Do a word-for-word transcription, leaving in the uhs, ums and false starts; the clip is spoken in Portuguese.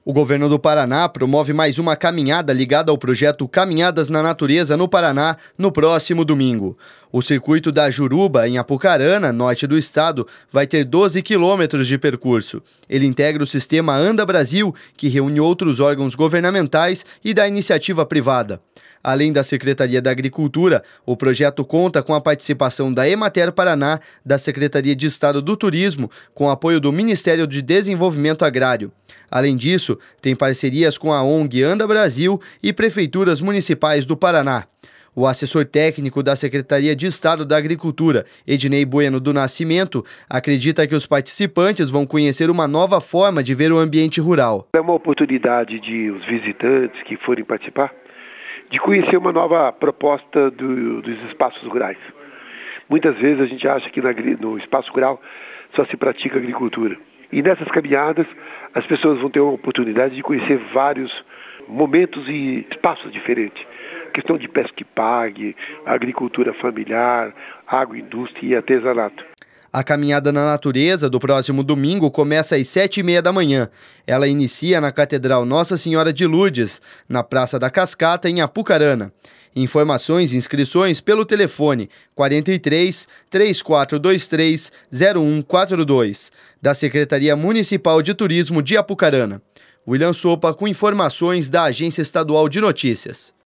O governo do Paraná promove mais uma caminhada ligada ao projeto Caminhadas na Natureza no Paraná no próximo domingo. O circuito da Juruba, em Apucarana, norte do estado, vai ter doze quilômetros de percurso. Ele integra o sistema Anda Brasil, que reúne outros órgãos governamentais e da iniciativa privada. Além da Secretaria da Agricultura, o projeto conta com a participação da Emater Paraná, da Secretaria de Estado do Turismo, com apoio do Ministério de Desenvolvimento Agrário. Além disso, tem parcerias com a O N G Anda Brasil e prefeituras municipais do Paraná. O assessor técnico da Secretaria de Estado da Agricultura, Ednei Bueno do Nascimento, acredita que os participantes vão conhecer uma nova forma de ver o ambiente rural. É uma oportunidade de os visitantes que forem participar de conhecer uma nova proposta do, dos espaços rurais. Muitas vezes a gente acha que na, no espaço rural só se pratica agricultura. E nessas caminhadas as pessoas vão ter uma oportunidade de conhecer vários momentos e espaços diferentes. A questão de pesca e pague, agricultura familiar, agroindústria e artesanato. A Caminhada na Natureza do próximo domingo começa às sete e meia da manhã. Ela inicia na Catedral Nossa Senhora de Lourdes, na Praça da Cascata, em Apucarana. Informações e inscrições pelo telefone quarenta e três, três quatro dois três, zero um quatro dois, da Secretaria Municipal de Turismo de Apucarana. William Sopa com informações da Agência Estadual de Notícias.